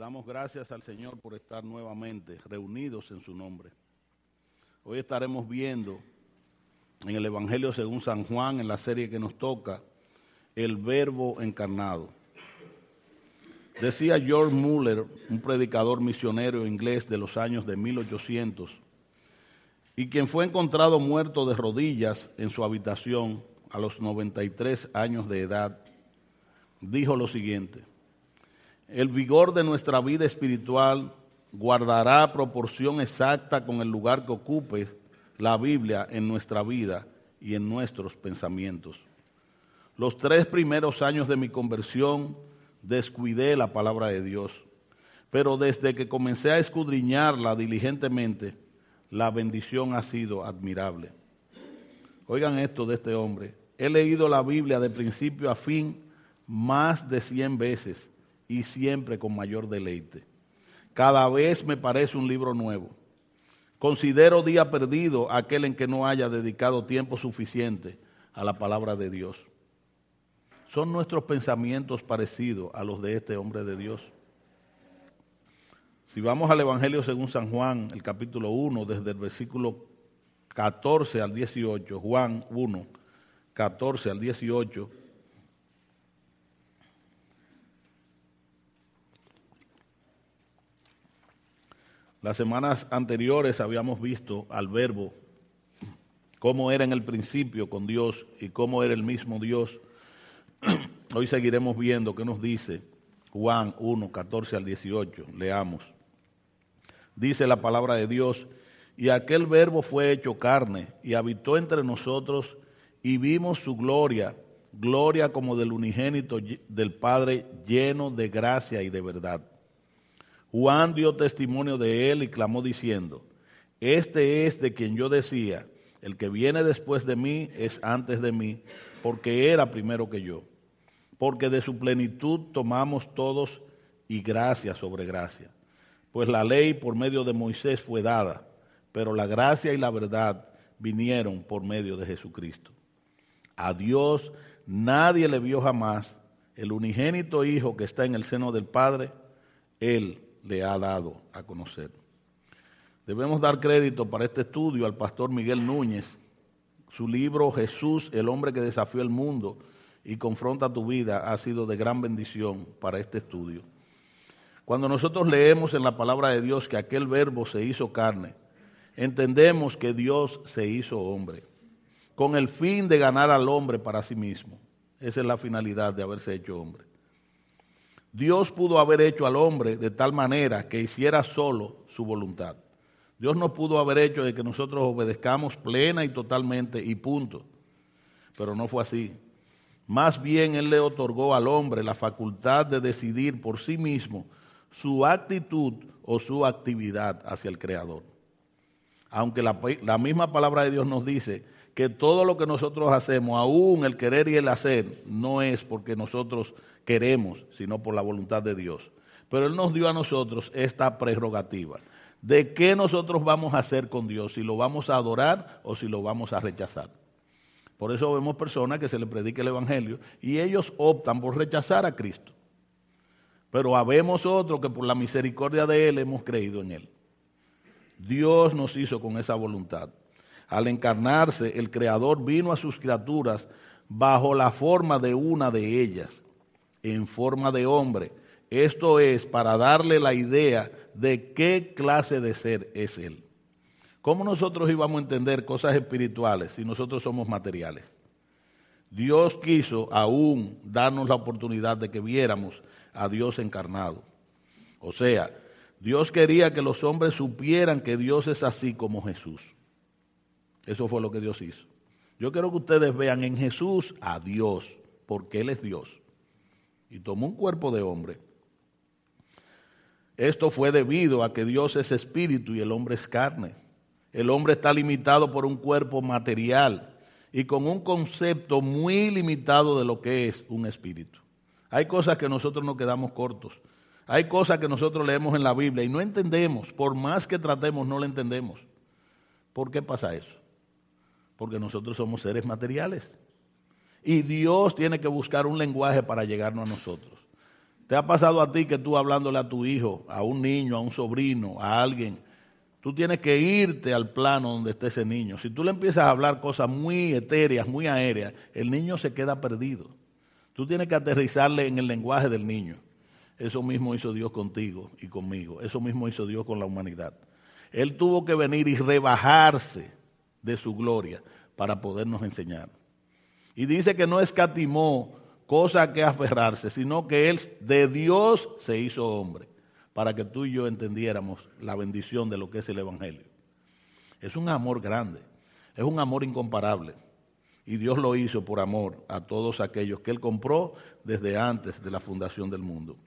damos gracias al Señor por estar nuevamente reunidos en su nombre. Hoy estaremos viendo en el Evangelio según San Juan, en la serie que nos toca, el Verbo encarnado. Decía George Muller, un predicador misionero inglés de los años de 1800, y quien fue encontrado muerto de rodillas en su habitación a los 93 años de edad, dijo lo siguiente: el vigor de nuestra vida espiritual guardará proporción exacta con el lugar que ocupe la Biblia en nuestra vida y en nuestros pensamientos. Los 3 primeros años de mi conversión descuidé la palabra de Dios, pero desde que comencé a escudriñarla diligentemente, la bendición ha sido admirable. Oigan esto de este hombre: he leído la Biblia de principio a fin más de 100 veces y siempre con mayor deleite. Cada vez me parece un libro nuevo. Considero día perdido aquel en que no haya dedicado tiempo suficiente a la palabra de Dios. ¿Son nuestros pensamientos parecidos a los de este hombre de Dios? Si vamos al Evangelio según San Juan, el capítulo 1, desde el versículo 14 al 18, Juan 1, 14 al 18, las semanas anteriores habíamos visto al Verbo, cómo era en el principio con Dios y cómo era el mismo Dios. Hoy seguiremos viendo qué nos dice Juan 1, 14 al 18. Leamos. Dice la palabra de Dios: y aquel Verbo fue hecho carne y habitó entre nosotros, y vimos su gloria, gloria como del unigénito del Padre, lleno de gracia y de verdad. Juan dio testimonio de él y clamó diciendo: este es de quien yo decía, el que viene después de mí es antes de mí, porque era primero que yo. Porque de su plenitud tomamos todos, y gracia sobre gracia. Pues la ley por medio de Moisés fue dada, pero la gracia y la verdad vinieron por medio de Jesucristo. A Dios nadie le vio jamás. El unigénito Hijo que está en el seno del Padre, Él le ha dado a conocer. Debemos dar crédito para este estudio al pastor Miguel Núñez. Su libro Jesús, el hombre que desafió el mundo y confronta tu vida, ha sido de gran bendición para este estudio. Cuando nosotros leemos en la palabra de Dios que aquel Verbo se hizo carne, entendemos que Dios se hizo hombre, con el fin de ganar al hombre para sí mismo. Esa es la finalidad de haberse hecho hombre. Dios pudo haber hecho al hombre de tal manera que hiciera solo su voluntad. Dios no pudo haber hecho de que nosotros obedezcamos plena y totalmente y punto. Pero no fue así. Más bien Él le otorgó al hombre la facultad de decidir por sí mismo su actitud o su actividad hacia el Creador. Aunque la misma palabra de Dios nos dice que todo lo que nosotros hacemos, aún el querer y el hacer, no es porque nosotros queremos, sino por la voluntad de Dios. Pero Él nos dio a nosotros esta prerrogativa de qué nosotros vamos a hacer con Dios, si lo vamos a adorar o si lo vamos a rechazar. Por eso vemos personas que se les predica el Evangelio y ellos optan por rechazar a Cristo. Pero habemos otros que por la misericordia de Él hemos creído en Él. Dios nos hizo con esa voluntad. Al encarnarse, el Creador vino a sus criaturas bajo la forma de una de ellas, en forma de hombre. Esto es para darle la idea de qué clase de ser es Él. ¿Cómo nosotros íbamos a entender cosas espirituales si nosotros somos materiales? Dios quiso aún darnos la oportunidad de que viéramos a Dios encarnado. O sea, Dios quería que los hombres supieran que Dios es así como Jesús. Eso fue lo que Dios hizo. Yo quiero que ustedes vean en Jesús a Dios, porque Él es Dios. Y tomó un cuerpo de hombre. Esto fue debido a que Dios es espíritu y el hombre es carne. El hombre está limitado por un cuerpo material y con un concepto muy limitado de lo que es un espíritu. Hay cosas que nosotros nos quedamos cortos. Hay cosas que nosotros leemos en la Biblia y no entendemos. Por más que tratemos, no la entendemos. ¿Por qué pasa eso? Porque nosotros somos seres materiales. Y Dios tiene que buscar un lenguaje para llegarnos a nosotros. ¿Te ha pasado a ti que tú hablándole a tu hijo, a un niño, a un sobrino, a alguien, tú tienes que irte al plano donde esté ese niño? Si tú le empiezas a hablar cosas muy etéreas, muy aéreas, el niño se queda perdido. Tú tienes que aterrizarle en el lenguaje del niño. Eso mismo hizo Dios contigo y conmigo. Eso mismo hizo Dios con la humanidad. Él tuvo que venir y rebajarse de su gloria para podernos enseñar. Y dice que no escatimó cosa que aferrarse, sino que Él de Dios se hizo hombre, para que tú y yo entendiéramos la bendición de lo que es el Evangelio. Es un amor grande, es un amor incomparable. Y Dios lo hizo por amor a todos aquellos que Él compró desde antes de la fundación del mundo.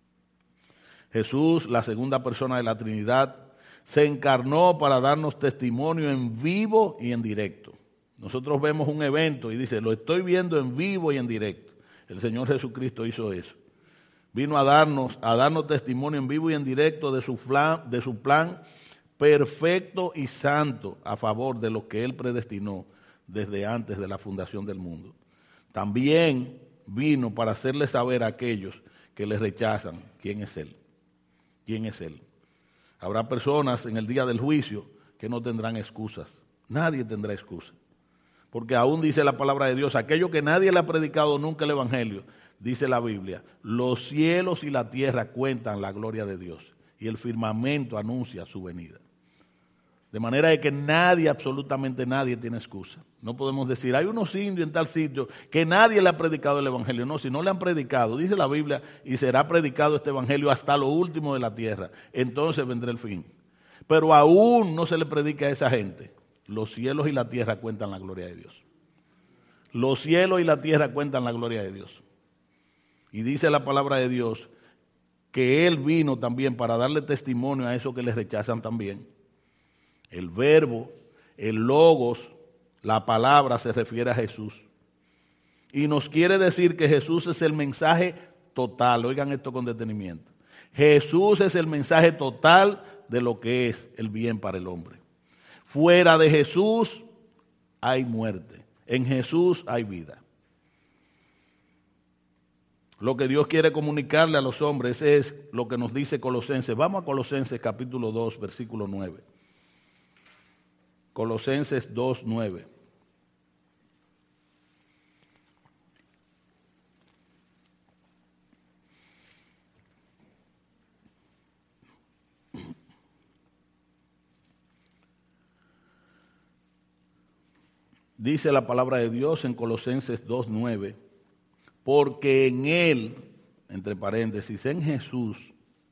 Jesús, la segunda persona de la Trinidad, se encarnó para darnos testimonio en vivo y en directo. Nosotros vemos un evento y dice, lo estoy viendo en vivo y en directo. El Señor Jesucristo hizo eso. Vino a darnos testimonio en vivo y en directo de su plan perfecto y santo a favor de lo que Él predestinó desde antes de la fundación del mundo. También vino para hacerle saber a aquellos que le rechazan quién es Él. ¿Quién es Él? Habrá personas en el día del juicio que no tendrán excusas. Nadie tendrá excusa. Porque aún dice la palabra de Dios, aquello que nadie le ha predicado nunca el Evangelio, dice la Biblia, los cielos y la tierra cuentan la gloria de Dios y el firmamento anuncia su venida. De manera de que nadie, absolutamente nadie tiene excusa. No podemos decir, hay unos indios en tal sitio que nadie le ha predicado el Evangelio. No, si no le han predicado, dice la Biblia, y será predicado este Evangelio hasta lo último de la tierra. Entonces vendrá el fin. Pero aún no se le predica a esa gente. Los cielos y la tierra cuentan la gloria de Dios. Los cielos y la tierra cuentan la gloria de Dios. Y dice la palabra de Dios que Él vino también para darle testimonio a esos que le rechazan también. El verbo, el logos, la palabra se refiere a Jesús. Y nos quiere decir que Jesús es el mensaje total. Oigan esto con detenimiento. Jesús es el mensaje total de lo que es el bien para el hombre. Fuera de Jesús hay muerte. En Jesús hay vida. Lo que Dios quiere comunicarle a los hombres es lo que nos dice Colosenses. Vamos a Colosenses capítulo 2, versículo 9. Colosenses 2, 9. Dice la palabra de Dios en Colosenses 2, 9, porque en Él, entre paréntesis, en Jesús,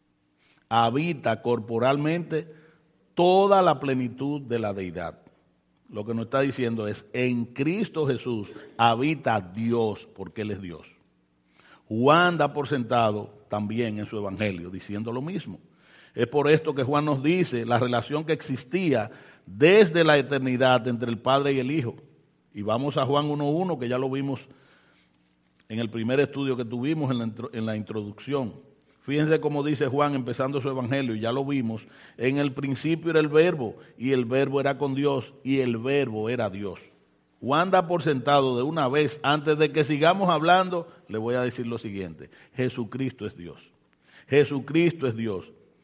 habita corporalmente toda la plenitud de la deidad. Lo que nos está diciendo es, en Cristo Jesús habita Dios, porque Él es Dios. Juan da por sentado también en su evangelio, diciendo lo mismo. Es por esto que Juan nos dice la relación que existía desde la eternidad entre el Padre y el Hijo. Y vamos a Juan 1.1, que ya lo vimos en el primer estudio que tuvimos en la introducción. Fíjense cómo dice Juan empezando su evangelio, y ya lo vimos. En el principio era el verbo, y el verbo era con Dios, y el verbo era Dios. Juan da por sentado de una vez, antes de que sigamos hablando, le voy a decir lo siguiente. Jesucristo es Dios. Jesucristo es Dios.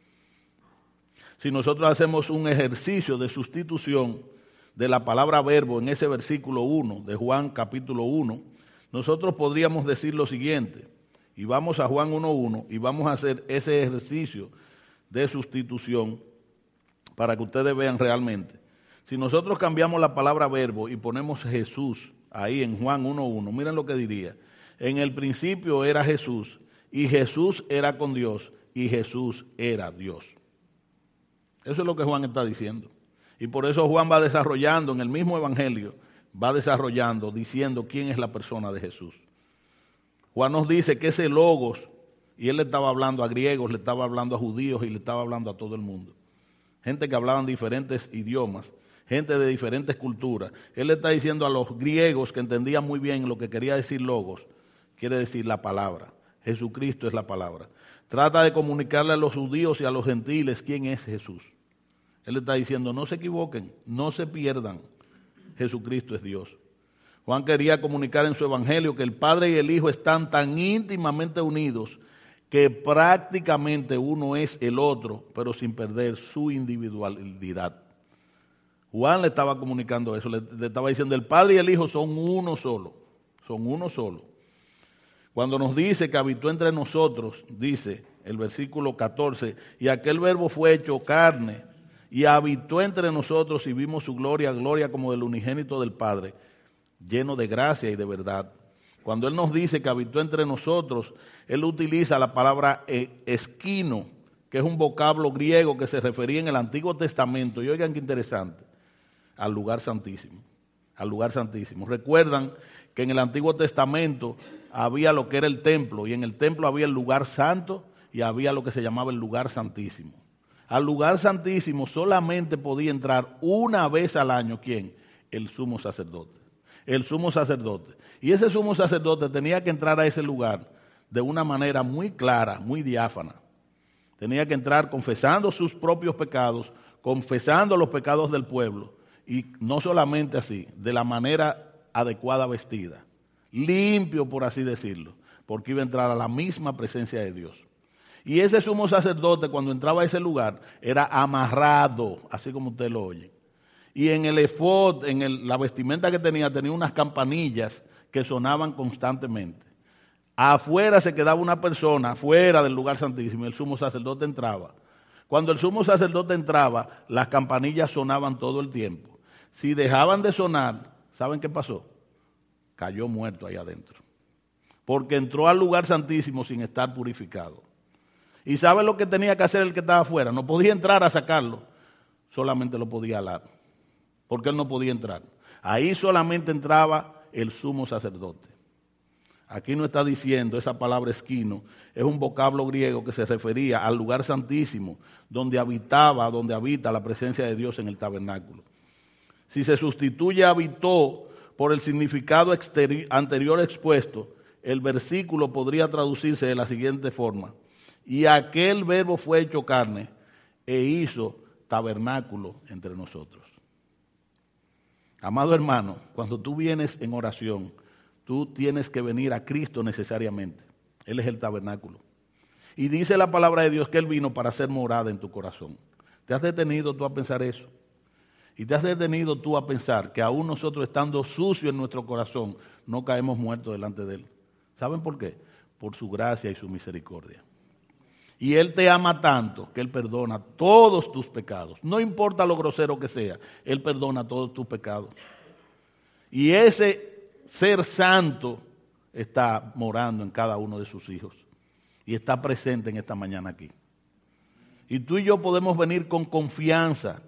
Si nosotros hacemos un ejercicio de sustitución de la palabra verbo en ese versículo 1 de Juan capítulo 1, nosotros podríamos decir lo siguiente, y vamos a Juan 1.1 y vamos a hacer ese ejercicio de sustitución para que ustedes vean realmente. Si nosotros cambiamos la palabra verbo y ponemos Jesús ahí en Juan 1.1, miren lo que diría. En el principio era Jesús, y Jesús era con Dios, y Jesús era Dios. Eso es lo que Juan está diciendo. Y por eso Juan va desarrollando en el mismo evangelio, va desarrollando, diciendo quién es la persona de Jesús. Juan nos dice que ese logos, y él le estaba hablando a griegos, le estaba hablando a judíos y le estaba hablando a todo el mundo. Gente que hablaban diferentes idiomas, gente de diferentes culturas. Él le está diciendo a los griegos que entendían muy bien lo que quería decir logos, quiere decir la palabra. Jesucristo es la palabra. Trata de comunicarle a los judíos y a los gentiles quién es Jesús. Él está diciendo, no se equivoquen, no se pierdan, Jesucristo es Dios. Juan quería comunicar en su evangelio que el Padre y el Hijo están tan íntimamente unidos que prácticamente uno es el otro, pero sin perder su individualidad. Juan le estaba comunicando eso, le estaba diciendo, el Padre y el Hijo son uno solo, son uno solo. Cuando nos dice que habitó entre nosotros, dice el versículo 14, y aquel verbo fue hecho carne, y habitó entre nosotros y vimos su gloria, gloria como del unigénito del Padre, lleno de gracia y de verdad. Cuando Él nos dice que habitó entre nosotros, Él utiliza la palabra esquino, que es un vocablo griego que se refería en el Antiguo Testamento, y oigan qué interesante, al lugar santísimo, al lugar santísimo. Recuerdan que en el Antiguo Testamento había lo que era el templo, y en el templo había el lugar santo y había lo que se llamaba el lugar santísimo. Al lugar santísimo solamente podía entrar una vez al año, ¿quién? El sumo sacerdote. El sumo sacerdote. Y ese sumo sacerdote tenía que entrar a ese lugar de una manera muy clara, muy diáfana. Tenía que entrar confesando sus propios pecados, confesando los pecados del pueblo, y no solamente así, de la manera adecuada vestida, limpio por así decirlo, porque iba a entrar a la misma presencia de Dios. Y ese sumo sacerdote cuando entraba a ese lugar era amarrado, así como usted lo oye. Y en el efod, la vestimenta que tenía unas campanillas que sonaban constantemente. Afuera se quedaba una persona, fuera del lugar santísimo, y el sumo sacerdote entraba. Cuando el sumo sacerdote entraba, las campanillas sonaban todo el tiempo. Si dejaban de sonar, ¿saben qué pasó? Cayó muerto ahí adentro. Porque entró al lugar santísimo sin estar purificado. ¿Y sabe lo que tenía que hacer el que estaba afuera? No podía entrar a sacarlo, solamente lo podía alar. Porque él no podía entrar. Ahí solamente entraba el sumo sacerdote. Aquí no está diciendo, esa palabra esquino, es un vocablo griego que se refería al lugar santísimo, donde habita la presencia de Dios en el tabernáculo. Si se sustituye habitó por el significado anterior expuesto, el versículo podría traducirse de la siguiente forma: y aquel verbo fue hecho carne e hizo tabernáculo entre nosotros. Amado hermano, cuando tú vienes en oración, tú tienes que venir a Cristo necesariamente. Él es el tabernáculo. Y dice la palabra de Dios que Él vino para hacer morada en tu corazón. ¿Te has detenido tú a pensar eso? Y te has detenido tú a pensar que aún nosotros estando sucios en nuestro corazón, no caemos muertos delante de Él. ¿Saben por qué? Por su gracia y su misericordia. Y Él te ama tanto que Él perdona todos tus pecados. No importa lo grosero que sea, Él perdona todos tus pecados. Y ese ser santo está morando en cada uno de sus hijos. Y está presente en esta mañana aquí. Y tú y yo podemos venir con confianza,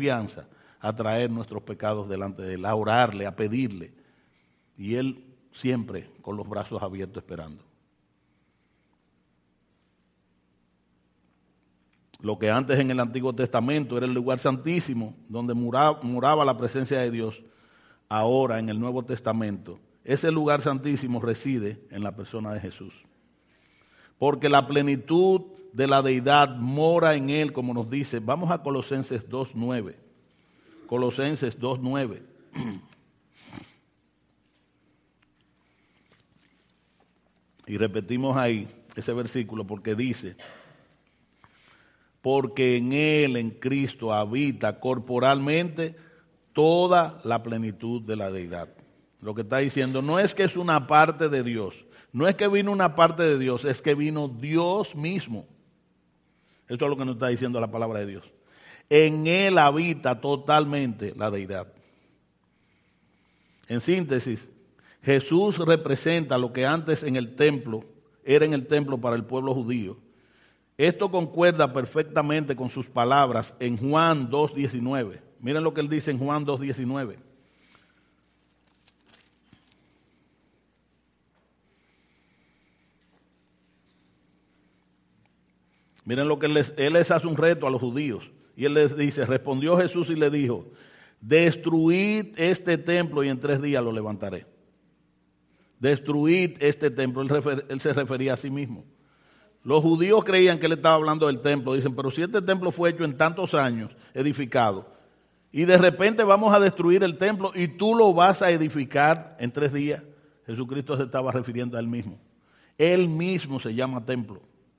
a traer nuestros pecados delante de Él, a orarle, a pedirle. Y Él siempre con los brazos abiertos esperando. Lo que antes en el Antiguo Testamento era el lugar santísimo, donde moraba la presencia de Dios, ahora en el Nuevo Testamento, ese lugar santísimo reside en la persona de Jesús. Porque la plenitud de la deidad mora en Él, como nos dice. Vamos a Colosenses 2:9. Colosenses 2:9. Y repetimos ahí ese versículo porque dice: porque en Él, en Cristo, habita corporalmente toda la plenitud de la deidad. Lo que está diciendo no es que es una parte de Dios, no es que vino una parte de Dios, es que vino Dios mismo. Esto es lo que nos está diciendo la palabra de Dios. En Él habita totalmente la deidad. En síntesis, Jesús representa lo que antes en el templo, era en el templo para el pueblo judío. Esto concuerda perfectamente con sus palabras en Juan 2:19. Miren lo que él dice en Juan 2:19. Miren lo que él les hace un reto a los judíos. Y él les dice, respondió Jesús y le dijo, destruid este templo y en 3 días lo levantaré. Destruid este templo. Él se refería a sí mismo. Los judíos creían que él estaba hablando del templo. Dicen, pero si este templo fue hecho en tantos años, edificado, y de repente vamos a destruir el templo y tú lo vas a edificar en 3 días. Jesucristo se estaba refiriendo a él mismo. Él mismo se llama templo.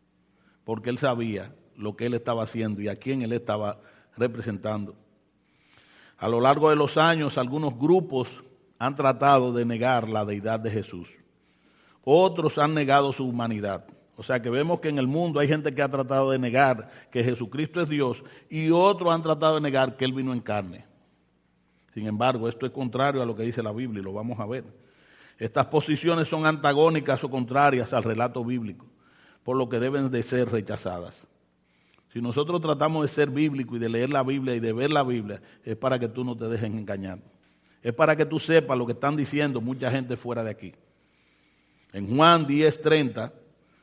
porque él sabía lo que él estaba haciendo y a quién él estaba representando. A lo largo de los años, algunos grupos han tratado de negar la deidad de Jesús. Otros han negado su humanidad. O sea que vemos que en el mundo hay gente que ha tratado de negar que Jesucristo es Dios y otros han tratado de negar que Él vino en carne. Sin embargo, esto es contrario a lo que dice la Biblia y lo vamos a ver. Estas posiciones son antagónicas o contrarias al relato bíblico, por lo que deben de ser rechazadas. Si nosotros tratamos de ser bíblicos y de leer la Biblia y de ver la Biblia, es para que tú no te dejes engañar. Es para que tú sepas lo que están diciendo mucha gente fuera de aquí. En Juan 10:30,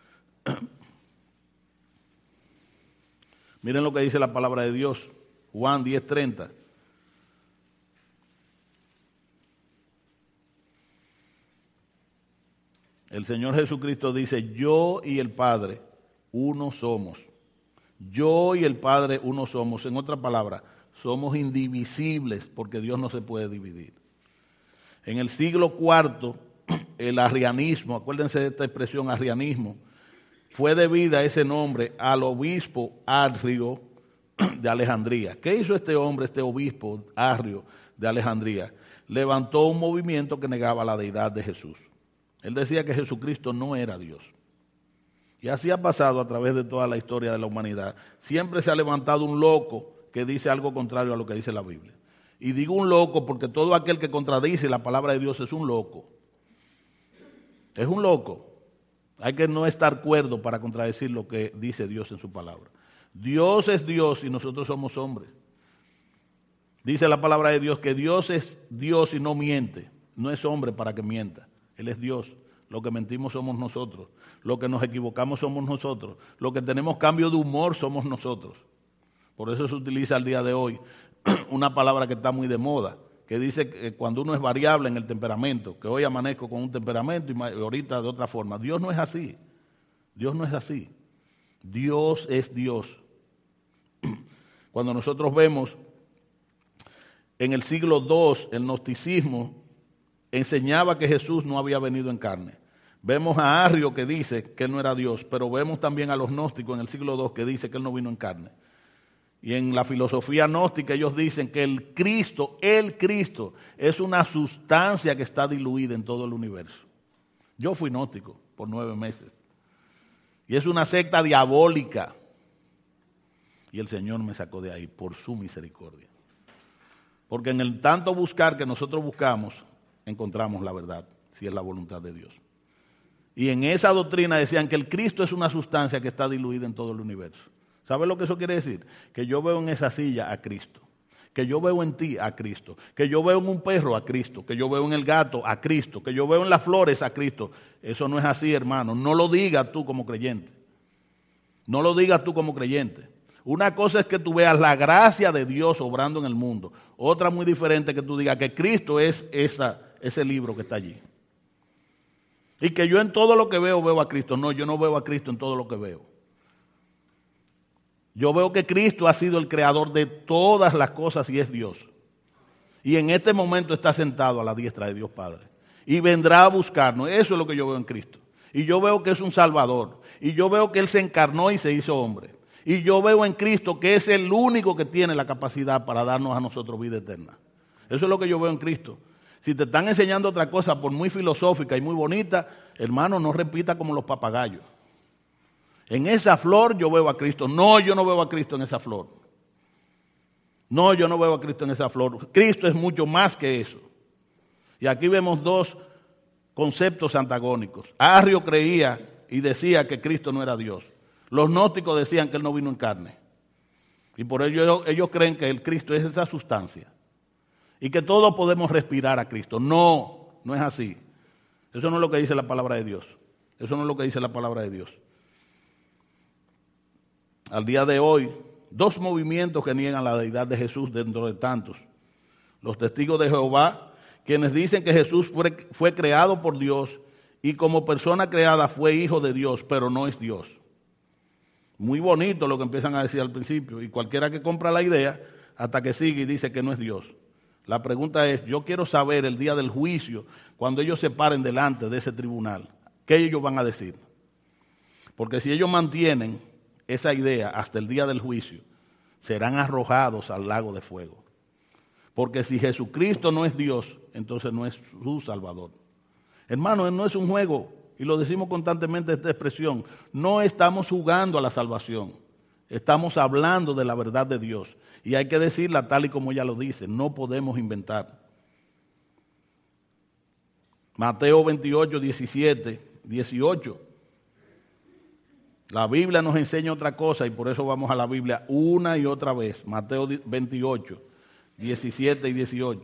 miren lo que dice la palabra de Dios. Juan 10:30. El Señor Jesucristo dice, yo y el Padre uno somos. Yo y el Padre uno somos. En otra palabra, somos indivisibles porque Dios no se puede dividir. En el siglo IV, el arrianismo, acuérdense de esta expresión arrianismo, fue debida ese nombre al obispo Arrio de Alejandría. ¿Qué hizo este hombre, este obispo Arrio de Alejandría? Levantó un movimiento que negaba la deidad de Jesús. Él decía que Jesucristo no era Dios. Y así ha pasado a través de toda la historia de la humanidad. Siempre se ha levantado un loco que dice algo contrario a lo que dice la Biblia. Y digo un loco porque todo aquel que contradice la palabra de Dios es un loco. Es un loco. Hay que no estar cuerdo para contradecir lo que dice Dios en su palabra. Dios es Dios y nosotros somos hombres. Dice la palabra de Dios que Dios es Dios y no miente. No es hombre para que mienta. Él es Dios. Lo que mentimos somos nosotros. Lo que nos equivocamos somos nosotros. Lo que tenemos cambio de humor somos nosotros. Por eso se utiliza al día de hoy una palabra que está muy de moda, que dice que cuando uno es variable en el temperamento, que hoy amanezco con un temperamento y ahorita de otra forma. Dios no es así. Dios no es así. Dios es Dios. Cuando nosotros vemos en el siglo II el gnosticismo enseñaba que Jesús no había venido en carne. Vemos a Arrio que dice que él no era Dios, pero vemos también a los gnósticos en el siglo II que dice que él no vino en carne. Y en la filosofía gnóstica ellos dicen que el Cristo es una sustancia que está diluida en todo el universo. Yo fui gnóstico por 9 meses. Y es una secta diabólica. Y el Señor me sacó de ahí por su misericordia. Porque en el tanto buscar que nosotros buscamos, encontramos la verdad, si es la voluntad de Dios. Y en esa doctrina decían que el Cristo es una sustancia que está diluida en todo el universo. ¿Sabe lo que eso quiere decir? Que yo veo en esa silla a Cristo, que yo veo en ti a Cristo, que yo veo en un perro a Cristo, que yo veo en el gato a Cristo, que yo veo en las flores a Cristo. Eso no es así, hermano. No lo digas tú como creyente. No lo digas tú como creyente. Una cosa es que tú veas la gracia de Dios obrando en el mundo. Otra muy diferente que tú digas que Cristo es ese libro que está allí. Y que yo en todo lo que veo a Cristo. No, yo no veo a Cristo en todo lo que veo. Yo veo que Cristo ha sido el creador de todas las cosas y es Dios. Y en este momento está sentado a la diestra de Dios Padre. Y vendrá a buscarnos. Eso es lo que yo veo en Cristo. Y yo veo que es un Salvador. Y yo veo que Él se encarnó y se hizo hombre. Y yo veo en Cristo que es el único que tiene la capacidad para darnos a nosotros vida eterna. Eso es lo que yo veo en Cristo. Si te están enseñando otra cosa por muy filosófica y muy bonita, hermano, no repita como los papagayos. En esa flor yo veo a Cristo. No, yo no veo a Cristo en esa flor. No, yo no veo a Cristo en esa flor. Cristo es mucho más que eso. Y aquí vemos dos conceptos antagónicos. Arrio creía y decía que Cristo no era Dios. Los gnósticos decían que Él no vino en carne. Y por ello ellos creen que el Cristo es esa sustancia. Y que todos podemos respirar a Cristo. No, no es así. Eso no es lo que dice la palabra de Dios. Eso no es lo que dice la palabra de Dios. Al día de hoy, 2 movimientos que niegan la deidad de Jesús dentro de tantos. Los testigos de Jehová, quienes dicen que Jesús fue creado por Dios y como persona creada fue hijo de Dios, pero no es Dios. Muy bonito lo que empiezan a decir al principio. Y cualquiera que compra la idea, hasta que sigue y dice que no es Dios. La pregunta es, yo quiero saber el día del juicio, cuando ellos se paren delante de ese tribunal, ¿qué ellos van a decir? Porque si ellos mantienen esa idea hasta el día del juicio, serán arrojados al lago de fuego. Porque si Jesucristo no es Dios, entonces no es su Salvador. Hermano, no es un juego, y lo decimos constantemente esta expresión, no estamos jugando a la salvación, estamos hablando de la verdad de Dios. Y hay que decirla tal y como ella lo dice, no podemos inventar. Mateo 28, 17, 18. La Biblia nos enseña otra cosa y por eso vamos a la Biblia una y otra vez. Mateo 28, 17 y 18.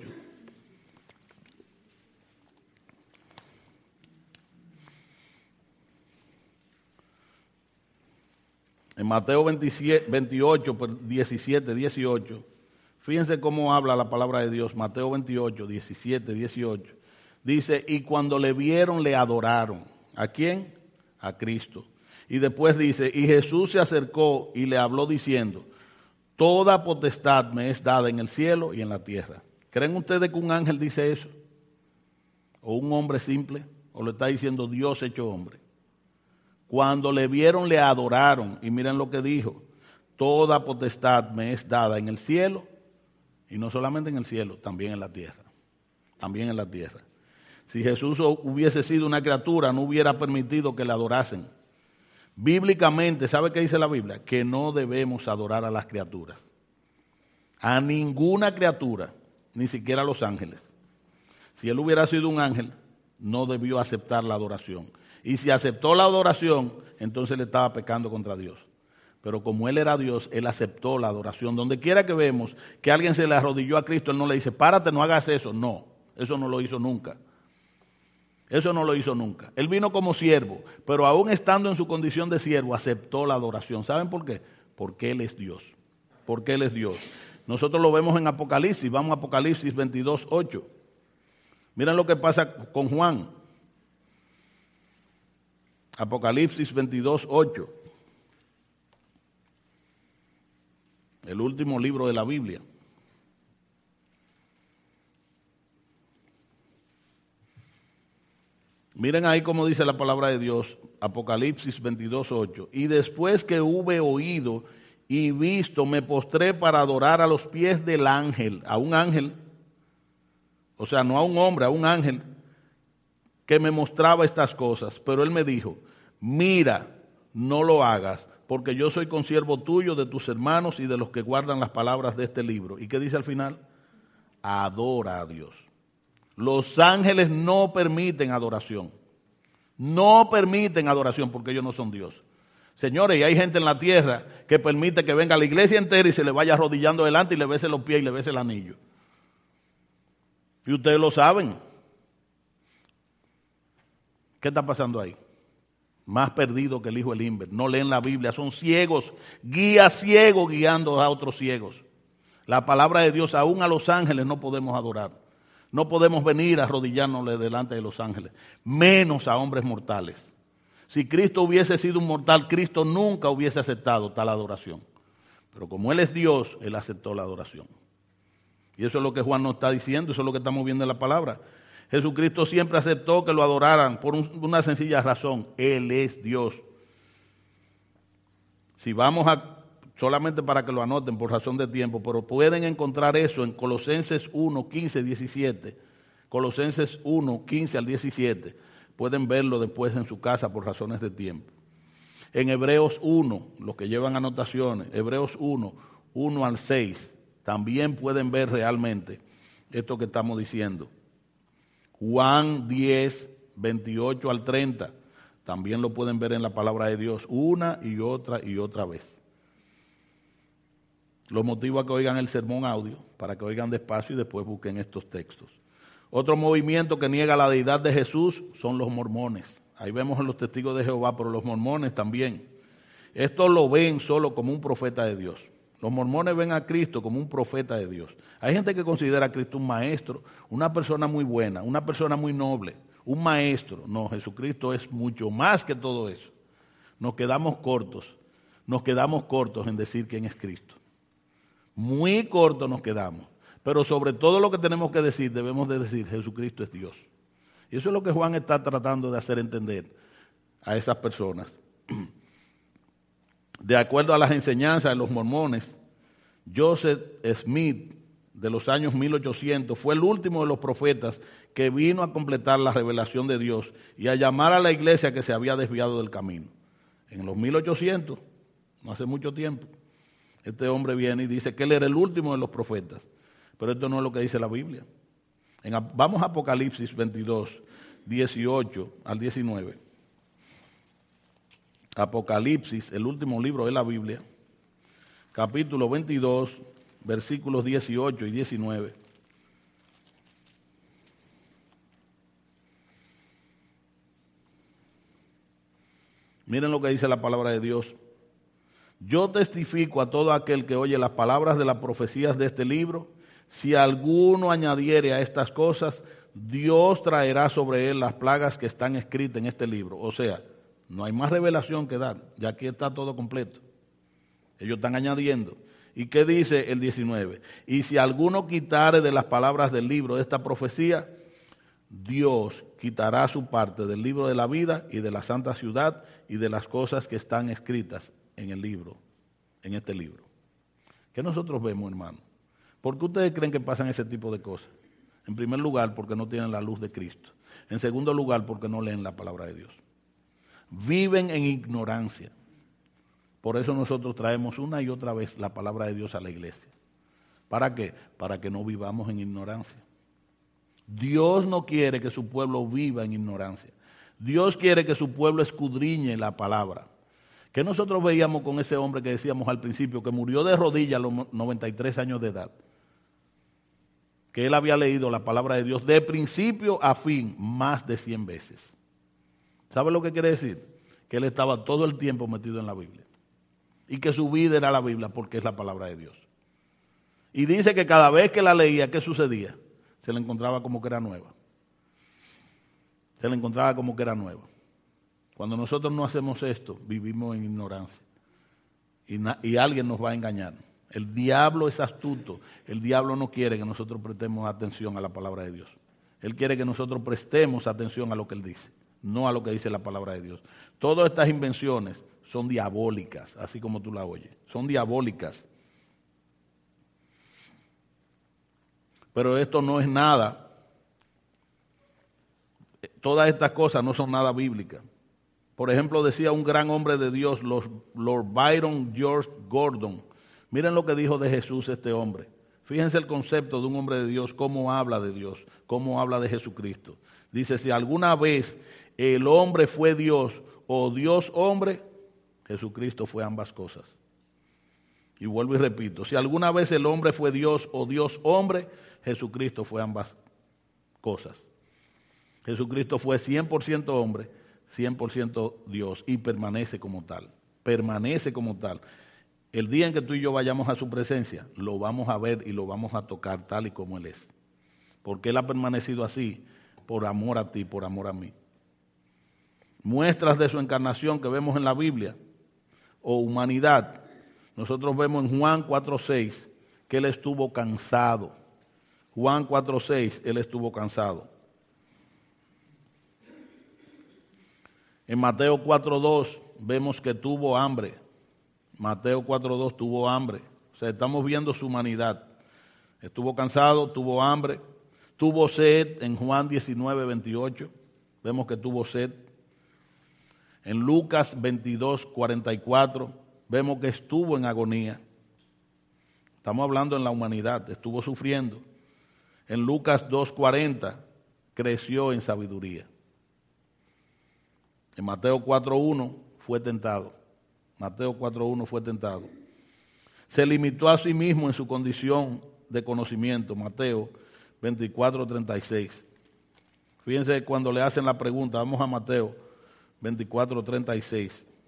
En Mateo 28, 17, 18, fíjense cómo habla la palabra de Dios. Mateo 28, 17, 18. Dice, y cuando le vieron, le adoraron. ¿A quién? A Cristo. Y después dice, y Jesús se acercó y le habló diciendo, toda potestad me es dada en el cielo y en la tierra. ¿Creen ustedes que un ángel dice eso? ¿O un hombre simple? ¿O lo está diciendo Dios hecho hombre? Cuando le vieron, le adoraron. Y miren lo que dijo, toda potestad me es dada en el cielo, y no solamente en el cielo, también en la tierra. También en la tierra. Si Jesús hubiese sido una criatura, no hubiera permitido que le adorasen. Bíblicamente, ¿sabe qué dice la Biblia? Que no debemos adorar a las criaturas. A ninguna criatura, ni siquiera a los ángeles. Si él hubiera sido un ángel, no debió aceptar la adoración. Y si aceptó la adoración, entonces le estaba pecando contra Dios. Pero como él era Dios, él aceptó la adoración. Donde quiera que vemos que alguien se le arrodilló a Cristo, él no le dice, párate, no hagas eso. No, eso no lo hizo nunca. Eso no lo hizo nunca. Él vino como siervo, pero aún estando en su condición de siervo, aceptó la adoración. ¿Saben por qué? Porque Él es Dios. Porque Él es Dios. Nosotros lo vemos en Apocalipsis. Vamos a Apocalipsis 22, 8. Miren lo que pasa con Juan. Apocalipsis 22, 8. El último libro de la Biblia. Miren ahí cómo dice la palabra de Dios, Apocalipsis 22, 8. Y después que hube oído y visto, me postré para adorar a los pies del ángel, a un ángel, o sea, no a un hombre, a un ángel, que me mostraba estas cosas. Pero él me dijo, mira, no lo hagas, porque yo soy consiervo tuyo, de tus hermanos y de los que guardan las palabras de este libro. ¿Y qué dice al final? Adora a Dios. Los ángeles no permiten adoración. No permiten adoración porque ellos no son Dios. Señores, y hay gente en la tierra que permite que venga la iglesia entera y se le vaya arrodillando delante y le bese los pies y le bese el anillo. Y ustedes lo saben. ¿Qué está pasando ahí? Más perdido que el hijo del Inver. No leen la Biblia, son ciegos, guías ciegos guiando a otros ciegos. La palabra de Dios, aún a los ángeles no podemos adorar. No podemos venir a arrodillarnos delante de los ángeles, menos a hombres mortales. Si Cristo hubiese sido un mortal, Cristo nunca hubiese aceptado tal adoración. Pero como Él es Dios, Él aceptó la adoración. Y eso es lo que Juan nos está diciendo, eso es lo que estamos viendo en la palabra. Jesucristo siempre aceptó que lo adoraran por una sencilla razón. Él es Dios. Si vamos a, solamente para que lo anoten por razón de tiempo, pero pueden encontrar eso en Colosenses 1, 15, 17. Colosenses 1, 15 al 17. Pueden verlo después en su casa por razones de tiempo. En Hebreos 1, los que llevan anotaciones, Hebreos 1, 1 al 6, también pueden ver realmente esto que estamos diciendo. Juan 10, 28 al 30, también lo pueden ver en la palabra de Dios una y otra vez. Los motivo a que oigan el sermón audio, para que oigan despacio y después busquen estos textos. Otro movimiento que niega la deidad de Jesús son los mormones. Ahí vemos a los testigos de Jehová, pero los mormones también. Estos lo ven solo como un profeta de Dios. Los mormones ven a Cristo como un profeta de Dios. Hay gente que considera a Cristo un maestro, una persona muy buena, una persona muy noble, un maestro. No, Jesucristo es mucho más que todo eso. Nos quedamos cortos en decir quién es Cristo. Muy cortos nos quedamos. Pero sobre todo lo que tenemos que decir, debemos de decir, Jesucristo es Dios. Y eso es lo que Juan está tratando de hacer entender a esas personas. de acuerdo a las enseñanzas de los mormones, Joseph Smith, de los años 1800, fue el último de los profetas que vino a completar la revelación de Dios y a llamar a la iglesia que se había desviado del camino. En los 1800, no hace mucho tiempo, este hombre viene y dice que él era el último de los profetas. Pero esto no es lo que dice la Biblia. Vamos a Apocalipsis 22, 18 al 19. Apocalipsis, el último libro de la Biblia, capítulo 22, versículos 18 y 19. Miren lo que dice la palabra de Dios. Yo testifico a todo aquel que oye las palabras de las profecías de este libro, si alguno añadiere a estas cosas, Dios traerá sobre él las plagas que están escritas en este libro. O sea, no hay más revelación que dar, ya aquí está todo completo. Ellos están añadiendo. ¿Y qué dice el 19? Y si alguno quitare de las palabras del libro de esta profecía, Dios quitará su parte del libro de la vida y de la santa ciudad y de las cosas que están escritas en el libro, en este libro. ¿Qué nosotros vemos, hermano? ¿Por qué ustedes creen que pasan ese tipo de cosas? En primer lugar, porque no tienen la luz de Cristo. En segundo lugar, porque no leen la palabra de Dios. Viven en ignorancia. Por eso nosotros traemos una y otra vez la palabra de Dios a la iglesia. ¿Para qué? Para que no vivamos en ignorancia. Dios no quiere que su pueblo viva en ignorancia. Dios quiere que su pueblo escudriñe la palabra. ¿Qué nosotros veíamos con ese hombre que decíamos al principio, que murió de rodillas a los 93 años de edad? Que él había leído la palabra de Dios de principio a fin más de 100 veces. ¿Sabe lo que quiere decir? Que él estaba todo el tiempo metido en la Biblia. Y que su vida era la Biblia porque es la palabra de Dios. Y dice que cada vez que la leía, ¿qué sucedía? Se la encontraba como que era nueva. Se la encontraba como que era nueva. Cuando nosotros no hacemos esto, vivimos en ignorancia. Y alguien nos va a engañar. El diablo es astuto. El diablo no quiere que nosotros prestemos atención a la palabra de Dios. Él quiere que nosotros prestemos atención a lo que él dice, no a lo que dice la palabra de Dios. Todas estas invenciones son diabólicas, así como tú la oyes. Son diabólicas. Pero esto no es nada. Todas estas cosas no son nada bíblicas. Por ejemplo, decía un gran hombre de Dios, Lord Byron George Gordon. Miren lo que dijo de Jesús este hombre. Fíjense el concepto de un hombre de Dios, cómo habla de Dios, cómo habla de Jesucristo. Dice, si alguna vez el hombre fue Dios o Dios hombre, Jesucristo fue ambas cosas. Y vuelvo y repito, si alguna vez el hombre fue Dios o Dios hombre, Jesucristo fue ambas cosas. Jesucristo fue 100% hombre, 100% Dios y permanece como tal. Permanece como tal. El día en que tú y yo vayamos a su presencia, lo vamos a ver y lo vamos a tocar tal y como Él es. Porque Él ha permanecido así por amor a ti, por amor a mí. Muestras de su encarnación que vemos en la Biblia o humanidad. Nosotros vemos en Juan 4:6 que Él estuvo cansado. Juan 4:6, Él estuvo cansado. En Mateo 4:2 vemos que tuvo hambre. Mateo 4:2 tuvo hambre. O sea, estamos viendo su humanidad. Estuvo cansado, tuvo hambre. Tuvo sed en Juan 19:28. Vemos que tuvo sed. En Lucas 22:44 vemos que estuvo en agonía. Estamos hablando en la humanidad, estuvo sufriendo. En Lucas 2:40 creció en sabiduría. En Mateo 4:1 fue tentado. Mateo 4:1 fue tentado. Se limitó a sí mismo en su condición de conocimiento. Mateo 24:36. Fíjense cuando le hacen la pregunta, vamos a Mateo 24:36.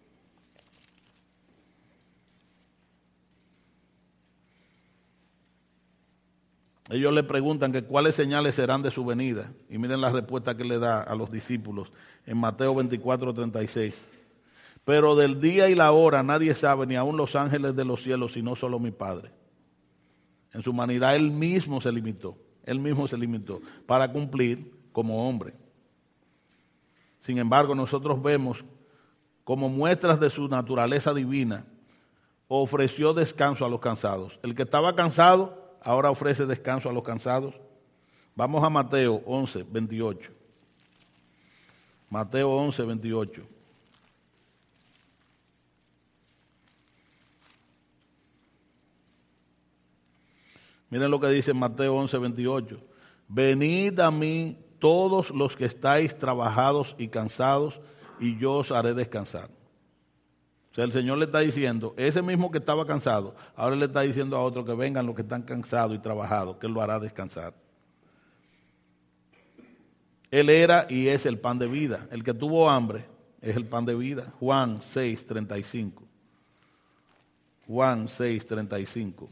Ellos le preguntan que cuáles señales serán de su venida. Y miren la respuesta que le da a los discípulos en Mateo 24:36. Pero del día y la hora nadie sabe, ni aun los ángeles de los cielos, sino solo mi Padre. En su humanidad Él mismo se limitó. Él mismo se limitó para cumplir como hombre. Sin embargo, nosotros vemos como muestras de su naturaleza divina ofreció descanso a los cansados. El que estaba cansado, ahora ofrece descanso a los cansados. Vamos a Mateo 11, 28. Mateo 11, 28. Miren lo que dice Mateo 11, 28. Venid a mí todos los que estáis trabajados y cansados, y yo os haré descansar. O sea, el Señor le está diciendo, ese mismo que estaba cansado, ahora le está diciendo a otro que vengan los que están cansados y trabajados, que Él lo hará descansar. Él era y es el pan de vida. El que tuvo hambre es el pan de vida. Juan 6, 35. Juan 6, 35.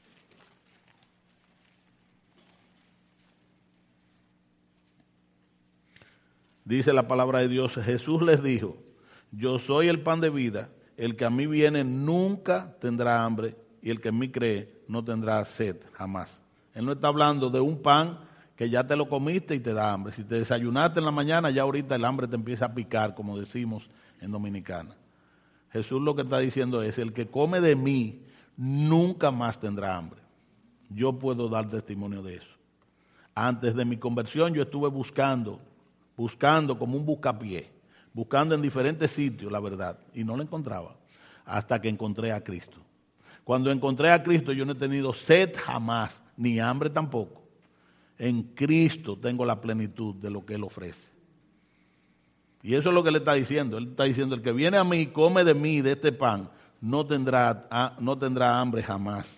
Dice la palabra de Dios, Jesús les dijo, yo soy el pan de vida, el que a mí viene nunca tendrá hambre, y el que en mí cree no tendrá sed jamás. Él no está hablando de un pan que ya te lo comiste y te da hambre. Si te desayunaste en la mañana, ya ahorita el hambre te empieza a picar, como decimos en Dominicana. Jesús lo que está diciendo es, el que come de mí nunca más tendrá hambre. Yo puedo dar testimonio de eso. Antes de mi conversión yo estuve buscando como un buscapié, buscando en diferentes sitios la verdad, y no la encontraba, hasta que encontré a Cristo. Cuando encontré a Cristo yo no he tenido sed jamás, ni hambre tampoco. En Cristo tengo la plenitud de lo que Él ofrece. Y eso es lo que le está diciendo. Él está diciendo, el que viene a mí y come de mí, de este pan, no tendrá hambre jamás.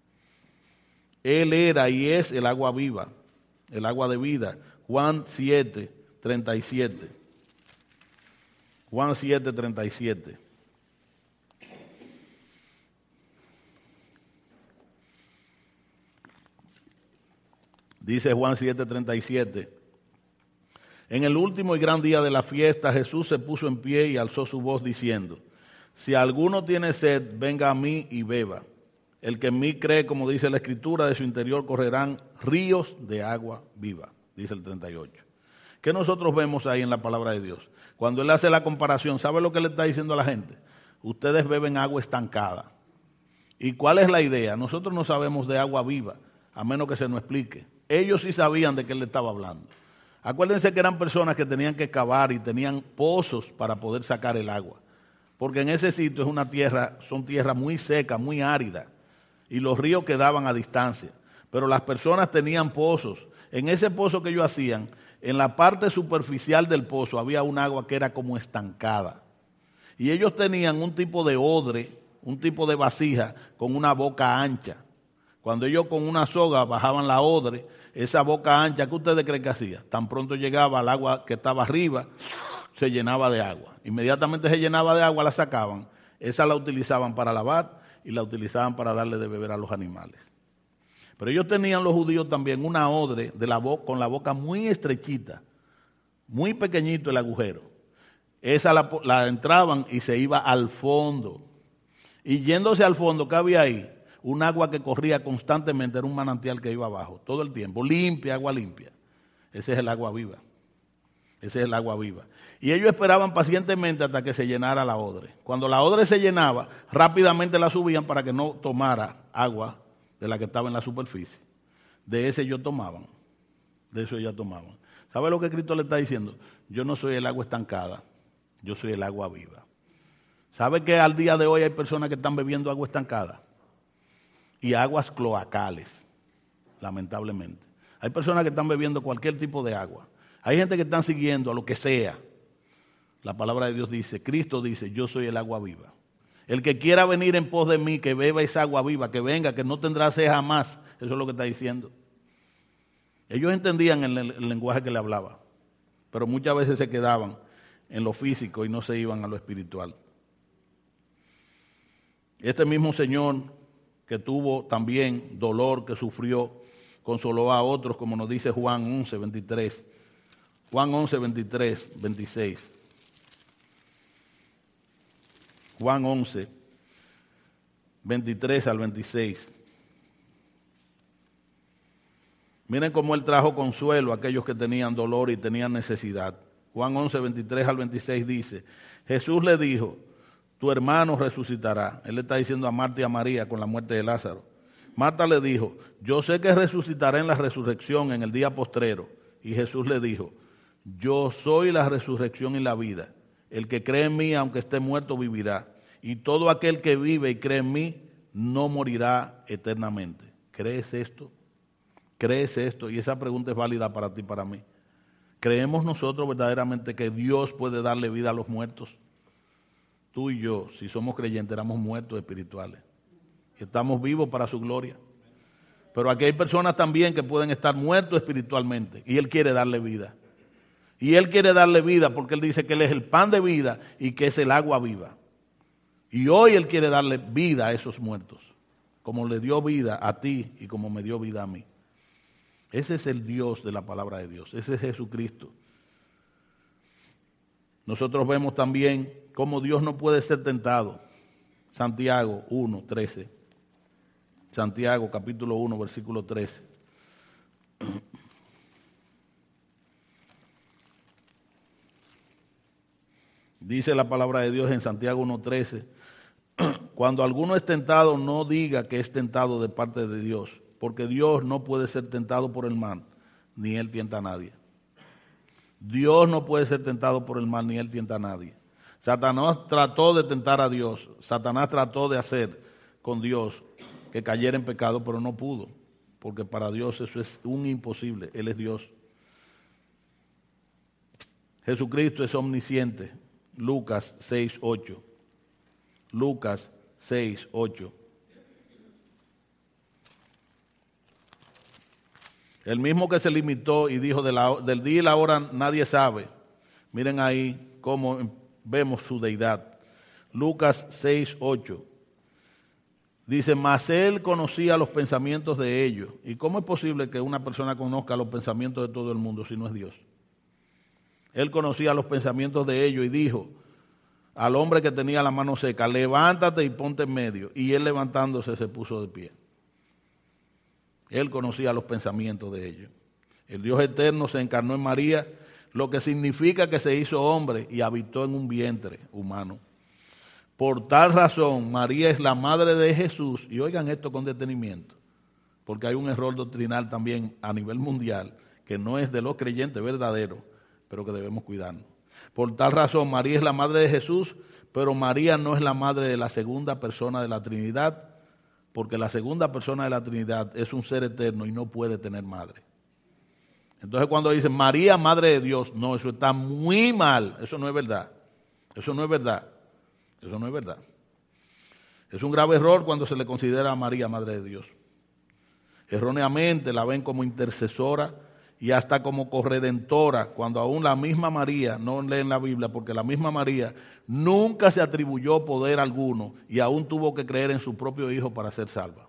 Él era y es el agua viva, el agua de vida. Juan 7, 37. Juan 7, 37. Dice Juan 7, 37. En el último y gran día de la fiesta, Jesús se puso en pie y alzó su voz diciendo, si alguno tiene sed, venga a mí y beba. El que en mí cree, como dice la Escritura, de su interior correrán ríos de agua viva, dice el 38. ¿Qué nosotros vemos ahí en la palabra de Dios? Cuando Él hace la comparación, ¿sabe lo que le está diciendo a la gente? Ustedes beben agua estancada. ¿Y cuál es la idea? Nosotros no sabemos de agua viva, a menos que se nos explique. Ellos sí sabían de qué Él le estaba hablando. Acuérdense que eran personas que tenían que cavar y tenían pozos para poder sacar el agua. Porque en ese sitio es una tierra, son tierras muy secas, muy áridas. Y los ríos quedaban a distancia. Pero las personas tenían pozos. En ese pozo que ellos hacían, en la parte superficial del pozo había un agua que era como estancada. Y ellos tenían un tipo de odre, un tipo de vasija con una boca ancha. Cuando ellos con una soga bajaban la odre, esa boca ancha, ¿qué ustedes creen que hacía? Tan pronto llegaba al agua que estaba arriba, se llenaba de agua. Inmediatamente se llenaba de agua, la sacaban. Esa la utilizaban para lavar y la utilizaban para darle de beber a los animales. Pero ellos tenían, los judíos también, una odre de con la boca muy estrechita, muy pequeñito el agujero. Esa la entraban y se iba al fondo. Y yéndose al fondo, ¿qué había ahí? Un agua que corría constantemente, era un manantial que iba abajo, todo el tiempo, limpia, agua limpia. Ese es el agua viva. Ese es el agua viva. Y ellos esperaban pacientemente hasta que se llenara la odre. Cuando la odre se llenaba, rápidamente la subían para que no tomara agua de la que estaba en la superficie. De ese ellos tomaban. De eso ellos tomaban. ¿Sabe lo que Cristo le está diciendo? Yo no soy el agua estancada, yo soy el agua viva. ¿Sabe que al día de hoy hay personas que están bebiendo agua estancada? Y aguas cloacales, lamentablemente. Hay personas que están bebiendo cualquier tipo de agua. Hay gente que están siguiendo a lo que sea. La palabra de Dios dice, Cristo dice, yo soy el agua viva. El que quiera venir en pos de mí, que beba esa agua viva, que venga, que no tendrá sed jamás. Eso es lo que está diciendo. Ellos entendían el lenguaje que le hablaba, pero muchas veces se quedaban en lo físico y no se iban a lo espiritual. Este mismo Señor que tuvo también dolor, que sufrió, consoló a otros, como nos dice Juan 11, 23. Juan 11, 23, 26. Juan 11, 23 al 26. Miren cómo Él trajo consuelo a aquellos que tenían dolor y tenían necesidad. Juan 11, 23 al 26 dice, Jesús le dijo, tu hermano resucitará. Él le está diciendo a Marta y a María con la muerte de Lázaro. Marta le dijo, yo sé que resucitará en la resurrección en el día postrero. Y Jesús le dijo, yo soy la resurrección y la vida. El que cree en mí, aunque esté muerto, vivirá. Y todo aquel que vive y cree en mí, no morirá eternamente. ¿Crees esto? ¿Crees esto? Y esa pregunta es válida para ti y para mí. ¿Creemos nosotros verdaderamente que Dios puede darle vida a los muertos? Tú y yo, si somos creyentes, éramos muertos espirituales. Y estamos vivos para su gloria. Pero aquí hay personas también que pueden estar muertos espiritualmente. Y Él quiere darle vida. Y Él quiere darle vida porque Él dice que Él es el pan de vida y que es el agua viva. Y hoy Él quiere darle vida a esos muertos. Como le dio vida a ti y como me dio vida a mí. Ese es el Dios de la palabra de Dios. Ese es Jesucristo. Nosotros vemos también cómo Dios no puede ser tentado. Santiago 1:13. Santiago capítulo 1, versículo 13. Dice la palabra de Dios en Santiago 1:13. Cuando alguno es tentado, no diga que es tentado de parte de Dios, porque Dios no puede ser tentado por el mal, ni Él tienta a nadie. Dios no puede ser tentado por el mal, ni Él tienta a nadie. Satanás trató de tentar a Dios, Satanás trató de hacer con Dios que cayera en pecado, pero no pudo, porque para Dios eso es un imposible, Él es Dios. Jesucristo es omnisciente, Lucas 6:8. Lucas 6:8. El mismo que se limitó y dijo del día y la hora nadie sabe. Miren ahí cómo vemos su deidad. Lucas 6:8. Dice, mas Él conocía los pensamientos de ellos. ¿Y cómo es posible que una persona conozca los pensamientos de todo el mundo si no es Dios? Él conocía los pensamientos de ellos y dijo al hombre que tenía la mano seca, levántate y ponte en medio. Y él levantándose se puso de pie. Él conocía los pensamientos de ellos. El Dios eterno se encarnó en María, lo que significa que se hizo hombre y habitó en un vientre humano. Por tal razón, María es la madre de Jesús. Y oigan esto con detenimiento, porque hay un error doctrinal también a nivel mundial, que no es de los creyentes verdaderos, pero que debemos cuidarnos. Por tal razón, María es la madre de Jesús, pero María no es la madre de la segunda persona de la Trinidad, porque la segunda persona de la Trinidad es un ser eterno y no puede tener madre. Entonces cuando dicen María, madre de Dios, no, eso está muy mal, eso no es verdad. Eso no es verdad. Eso no es verdad. Es un grave error cuando se le considera a María madre de Dios. Erróneamente la ven como intercesora y hasta como corredentora, cuando aún la misma María, no leen la Biblia, porque la misma María nunca se atribuyó poder alguno y aún tuvo que creer en su propio Hijo para ser salva.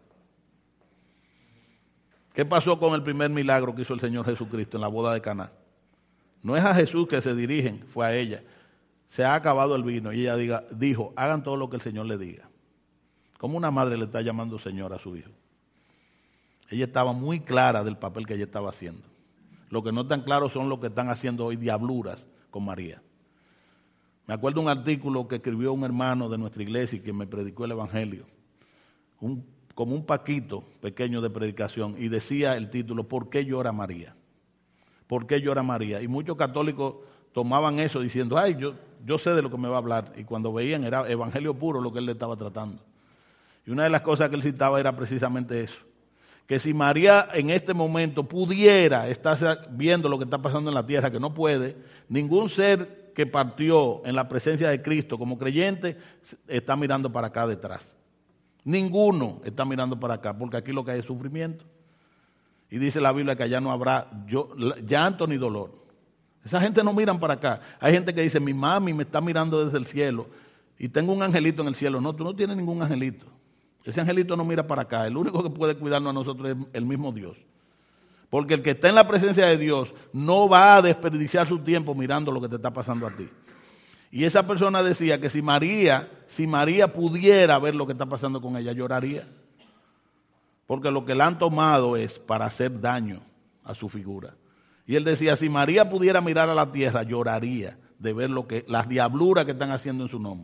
¿Qué pasó con el primer milagro que hizo el Señor Jesucristo en la boda de Caná? No es a Jesús que se dirigen, fue a ella. Se ha acabado el vino y ella dijo, hagan todo lo que el Señor le diga. Como una madre le está llamando Señor a su hijo. Ella estaba muy clara del papel que ella estaba haciendo. Lo que no están claros son lo que están haciendo hoy diabluras con María. Me acuerdo un artículo que escribió un hermano de nuestra iglesia y que me predicó el Evangelio. Como un paquito pequeño de predicación. Y decía el título, ¿por qué llora María? ¿Por qué llora María? Y muchos católicos tomaban eso diciendo, ay, yo sé de lo que me va a hablar. Y cuando veían era evangelio puro lo que él le estaba tratando. Y una de las cosas que él citaba era precisamente eso. Que si María en este momento pudiera estar viendo lo que está pasando en la tierra, que no puede, ningún ser que partió en la presencia de Cristo como creyente está mirando para acá detrás. Ninguno está mirando para acá, porque aquí lo que hay es sufrimiento. Y dice la Biblia que allá no habrá llanto ni dolor. Esa gente no miran para acá. Hay gente que dice, mi mami me está mirando desde el cielo y tengo un angelito en el cielo. No, tú no tienes ningún angelito. Ese angelito no mira para acá. El único que puede cuidarnos a nosotros es el mismo Dios. Porque el que está en la presencia de Dios no va a desperdiciar su tiempo mirando lo que te está pasando a ti. Y esa persona decía que si María pudiera ver lo que está pasando con ella, lloraría. Porque lo que la han tomado es para hacer daño a su figura. Y él decía, si María pudiera mirar a la tierra, lloraría de ver las diabluras que están haciendo en su nombre.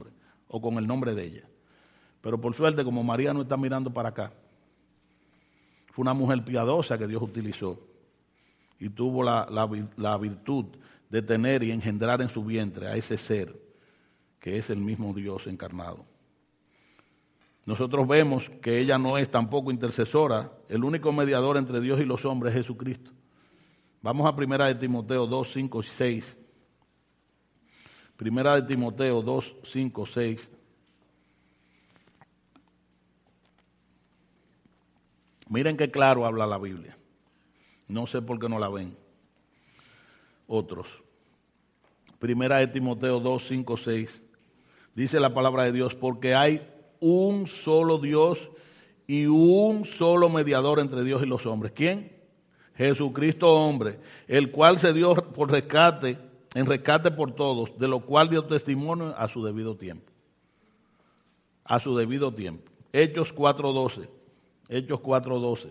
o con el nombre de ella. Pero por suerte, como María no está mirando para acá, fue una mujer piadosa que Dios utilizó y tuvo la virtud de tener y engendrar en su vientre a ese ser que es el mismo Dios encarnado. Nosotros vemos que ella no es tampoco intercesora, el único mediador entre Dios y los hombres es Jesucristo. Vamos a 1 Timoteo 2, 5 y 6. 1 Timoteo 2, 5, 6. Miren qué claro habla la Biblia. No sé por qué no la ven otros. 1 Timoteo 2, 5, 6. Dice la palabra de Dios, porque hay un solo Dios y un solo mediador entre Dios y los hombres. ¿Quién? Jesucristo hombre, el cual se dio por rescate, en rescate por todos, de lo cual dio testimonio a su debido tiempo. A su debido tiempo. Hechos 4:12. Hechos 4:12.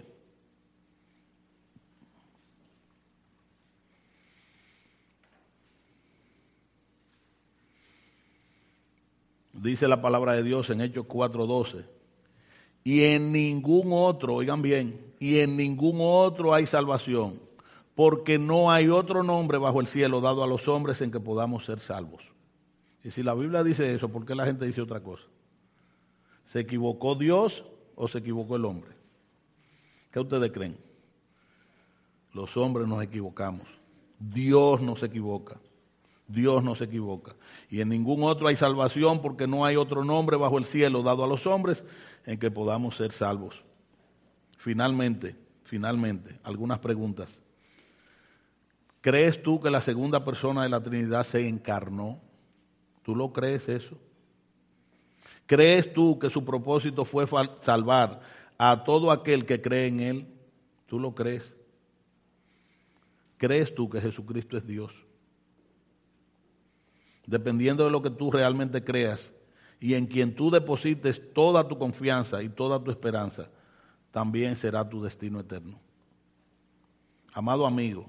Dice la palabra de Dios en Hechos 4:12. Y en ningún otro, oigan bien, y en ningún otro hay salvación, porque no hay otro nombre bajo el cielo dado a los hombres en que podamos ser salvos. Y si la Biblia dice eso, ¿por qué la gente dice otra cosa? ¿Se equivocó Dios o se equivocó el hombre? ¿Qué ustedes creen? Los hombres nos equivocamos. Dios no se equivoca. Dios no se equivoca. Y en ningún otro hay salvación porque no hay otro nombre bajo el cielo dado a los hombres en que podamos ser salvos. Finalmente, algunas preguntas. ¿Crees tú que la segunda persona de la Trinidad se encarnó? ¿Tú lo crees eso? ¿Crees tú que su propósito fue salvar a todo aquel que cree en Él? ¿Tú lo crees? ¿Crees tú que Jesucristo es Dios? Dependiendo de lo que tú realmente creas y en quien tú deposites toda tu confianza y toda tu esperanza, también será tu destino eterno. Amado amigo,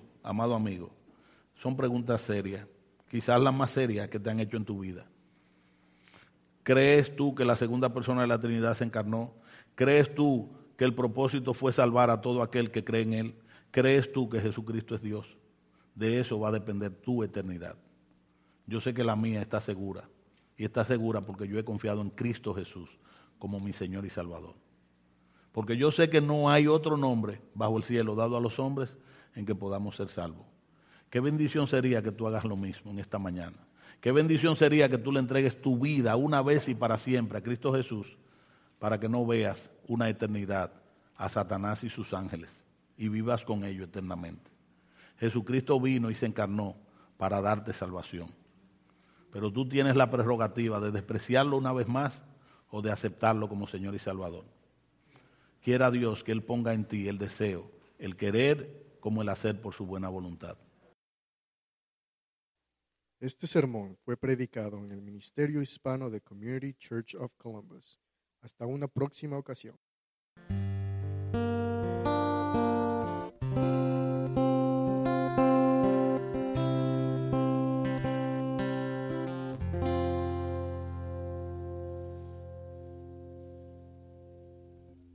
son preguntas serias, quizás las más serias que te han hecho en tu vida. ¿Crees tú que la segunda persona de la Trinidad se encarnó? ¿Crees tú que el propósito fue salvar a todo aquel que cree en Él? ¿Crees tú que Jesucristo es Dios? De eso va a depender tu eternidad. Yo sé que la mía está segura, y está segura porque yo he confiado en Cristo Jesús como mi Señor y Salvador. Porque yo sé que no hay otro nombre bajo el cielo dado a los hombres en que podamos ser salvos. Qué bendición sería que tú hagas lo mismo en esta mañana. Qué bendición sería que tú le entregues tu vida una vez y para siempre a Cristo Jesús para que no veas una eternidad a Satanás y sus ángeles y vivas con ellos eternamente. Jesucristo vino y se encarnó para darte salvación. Pero tú tienes la prerrogativa de despreciarlo una vez más o de aceptarlo como Señor y Salvador. Quiera Dios que Él ponga en ti el deseo, el querer como el hacer por su buena voluntad. Este sermón fue predicado en el Ministerio Hispano de Community Church of Columbus. Hasta una próxima ocasión.